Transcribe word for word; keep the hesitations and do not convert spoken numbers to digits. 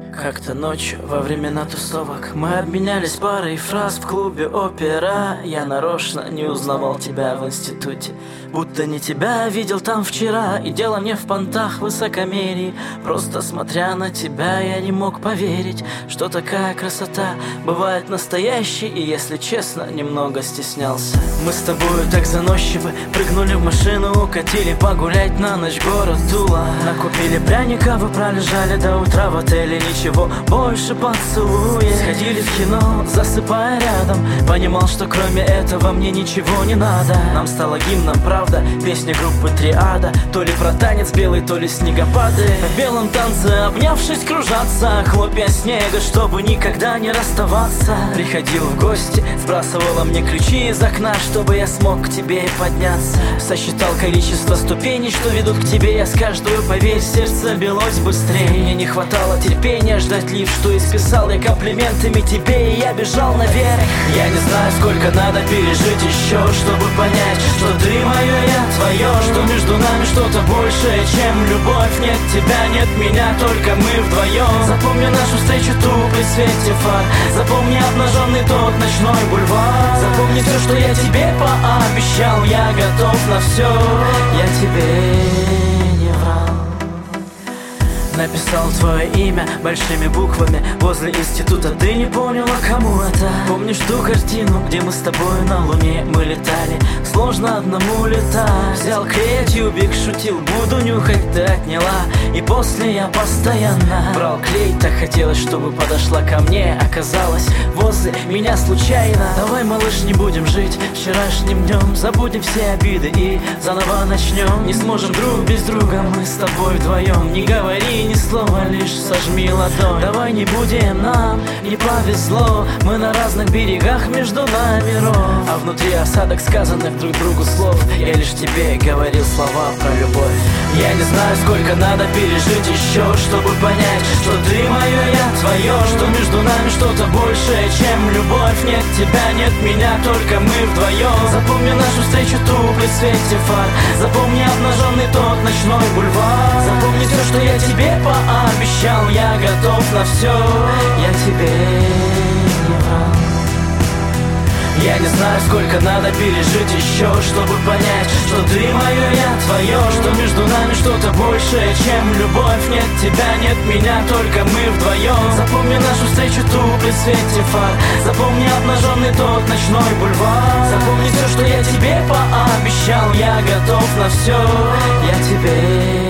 Как-то ночью во времена тусовок мы обменялись парой фраз в клубе опера. Я нарочно не узнавал тебя в институте, будто не тебя видел там вчера. И дело мне в понтах высокомерии, просто смотря на тебя я не мог поверить, что такая красота бывает настоящей. И если честно, немного стеснялся. Мы с тобою так заносчивы, прыгнули в машину, укатили погулять на ночь город Тула. Накупили пряников и пролежали до утра в отеле, ничего больше поцелуя. Сходили в кино, засыпая рядом, понимал, что кроме этого мне ничего не надо. Нам стало гимном, правда, песня группы Триада, то ли про танец белый, то ли снегопады. В белом танце, обнявшись, кружатся хлопья снега, чтобы никогда не расставаться. Приходил в гости, сбрасывала мне ключи из окна, чтобы я смог к тебе подняться. Сосчитал количество ступеней, что ведут к тебе, я с каждую, поверь, сердце билось быстрее. Мне не хватало терпения ждать лифт, что исписал я комплиментами тебе, и я бежал наверх. Я не знаю, сколько надо пережить еще, чтобы понять, что ты мое, я твое, что между нами что-то большее, чем любовь. Нет тебя, нет меня, только мы вдвоем. Запомни нашу встречу ту при свете фар, запомни обнаженный тот ночной бульвар. Запомни все, что я тебе пообещал, я готов на все, я тебе не врал. Написал твое имя большими буквами возле института, ты не поняла, кому это. Помнишь ту картину, где мы с тобой на луне мы летали? Сложно одному летать. Взял клей, тюбик, шутил, буду нюхать, ты отняла. И после я постоянно брал клей, так хотелось, чтобы подошла ко мне. Оказалось, возле меня случайно. Давай, малыш, не будем жить вчерашним днем, забудем все обиды и заново начнем. Не сможем друг без друга мы с тобой вдвоем. Не говори ни слова, лишь сожми ладонь. Давай не будем, нам не повезло, мы на разных берегах, между нами ров. А внутри осадок сказанных друг другу слов, я лишь тебе говорил слова про любовь. Я не знаю, сколько надо пережить еще, чтобы понять, что ты мое, я твое, что между нами что-то большее, чем любовь. Нет тебя, нет меня, только мы вдвоем. Запомни нашу встречу ту при свете фар, запомни обнаженный тот ночной бульвар. Запомни все, что я тебе пообещал, я готов на все, я тебе не врал. Я не знаю, сколько надо пережить еще, чтобы понять, что ты мое, я твое, что между нами что-то большее, чем любовь. Нет тебя, нет меня, только мы вдвоем. Запомни нашу встречу ту при свете фар, запомни обнаженный тот ночной бульвар. Запомни все, что я тебе пообещал, я готов на все, я тебе